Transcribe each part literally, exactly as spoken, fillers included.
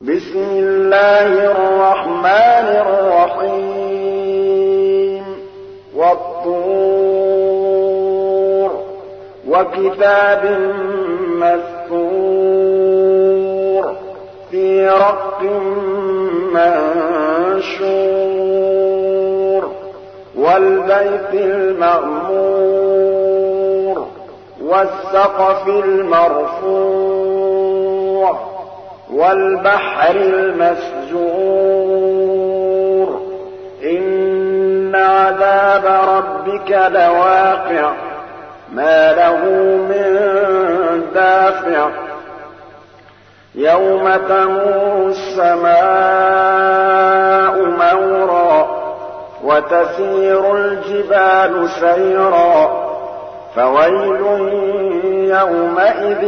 بسم الله الرحمن الرحيم والطور وكتاب مسطور في رق منشور والبيت المعمور والسقف المرفوع والبحر المسجور إن عذاب ربك لواقع ما له من دافع يوم تمور السماء مورا وتسير الجبال سيرا فويل يومئذ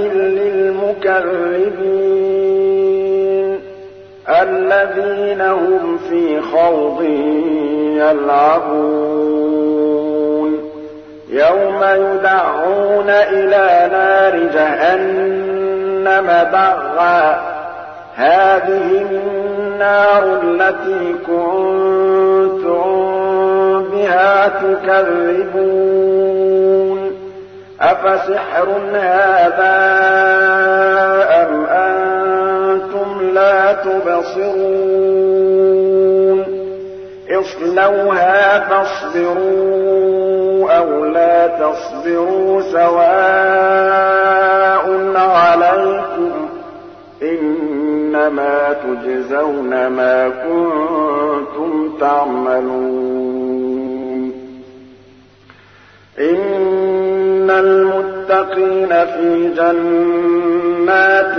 للمكذبين الذين هم في خوض يلعبون يوم يدعون إلى نار جهنم دعا هذه النار التي كنتم بها تكذبون أفسحر هذا أم أنتم لا تبصرون اصلوها فاصبروا أو لا تصبروا سواء عليكم إنما تجزون ما كنتم تعملون إن المتقين في جنات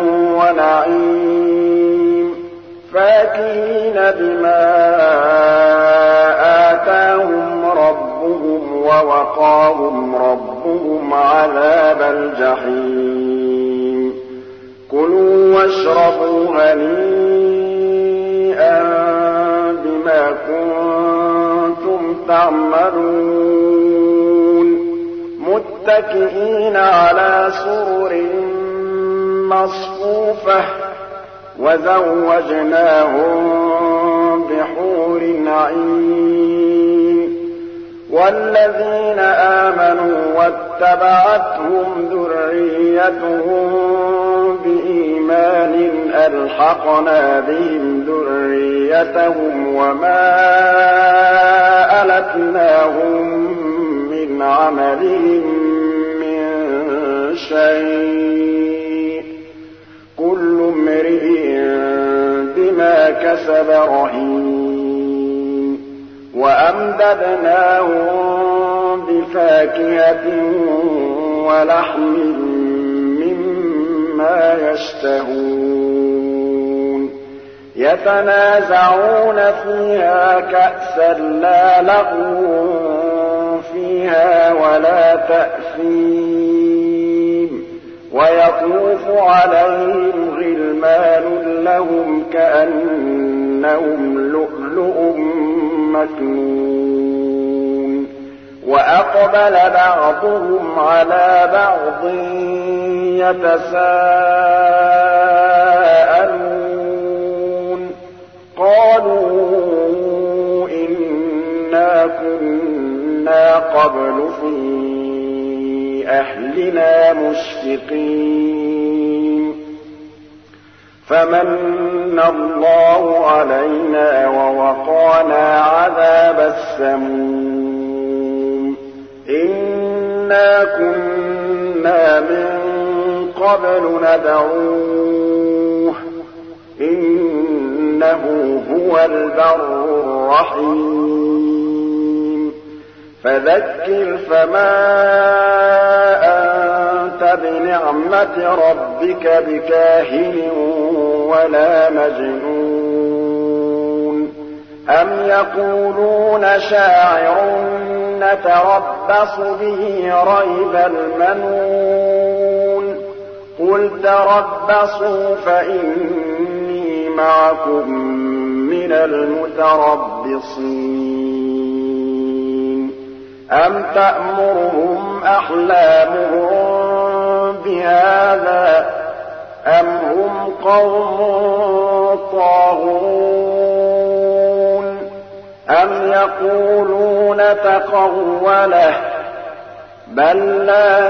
ونعيم فاكهين بما آتاهم ربهم ووقاهم ربهم عذاب الجحيم كلوا واشربوا هنيئا بما كنتم تعملون متكئين على سرر مصفوفة وزوجناهم بحور عين والذين آمنوا واتبعتهم ذريتهم بإيمان ألحقنا بهم ذريتهم وما ألتناهم من عملهم من شيء كل امرئ بما كسب رهين وأمددناهم بفاكهة ولحم مما يشتهون يتنازعون فيها كأسا لا لغو فيها ولا تأثيم ويطوف عليهم غلمان لهم كأنهم لؤلؤ مكنون وأقبل بعضهم على بعض يتساءلون قالوا إنا كنا قبل في أهلنا مشفقين فمن الله علينا ووقانا عذاب السموم إنا كنا من قبل ندعوه إنه هو البر الرحيم فذكر فما أنت بنعمة ربك بكاهن ولا مجنون أم يقولون شاعر نتربص به ريب المنون قل تربصوا فإني معكم من المتربصين أم تأمرهم أحلامهم بهذا أم هم قوم لتقوله بل لا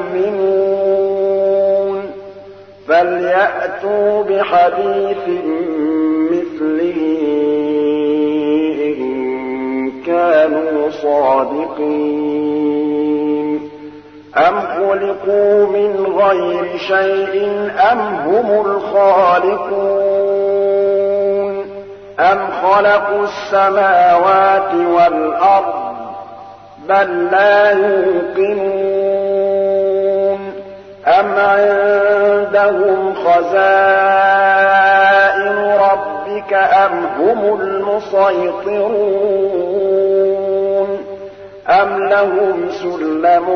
يؤمنون فليأتوا بحديث مثله إن كانوا صادقين أم خلقوا من غير شيء أم هم الخالقون أم خلقوا السماوات والأرض بل لا يوقنون أم عندهم خزائن ربك أم هم المسيطرون أم لهم سلم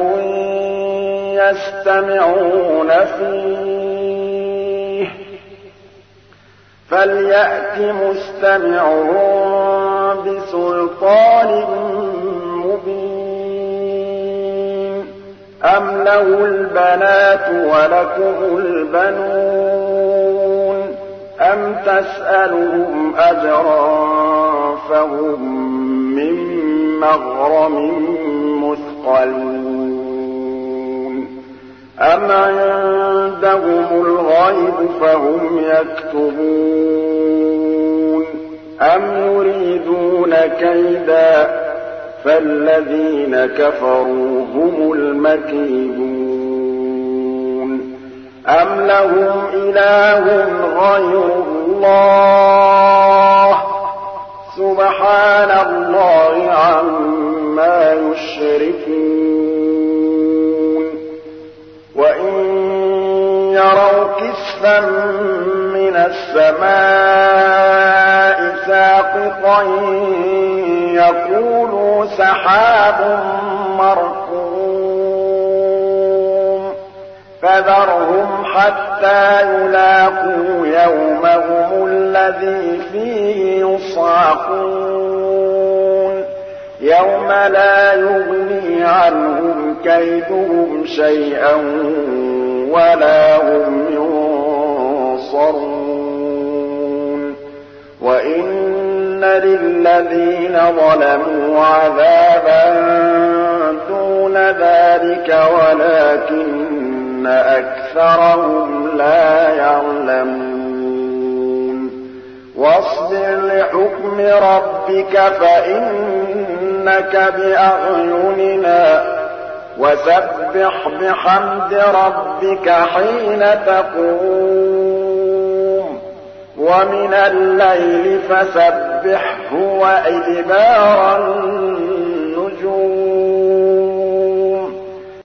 يستمعون فيه فليأت مستمعون بسلطان مبين أم له البنات ولكم البنون أم تسألهم أجرا فهم من مغرم مثقلون أم عندهم الغيب فهم يكتبون أم يريدون كيدا فالذين كفروا هم المكيدون أم لهم إله غير الله سبحان الله عما يشركون وإن يروا كسفا من السماء ساقطا يقولوا سحاب مركوم فذرهم حتى يلاقوا يومهم الذي فيه يصعقون يوم لا يغني عنهم كيدهم شيئا ولا هم ينصرون وإن للذين ظلموا عذابا دون ذلك ولكن أكثرهم لا يعلمون واصبر لحكم ربك فإنك بأعيننا وسبح بحمد ربك حين تقوم ومن الليل فسبحه وإدبار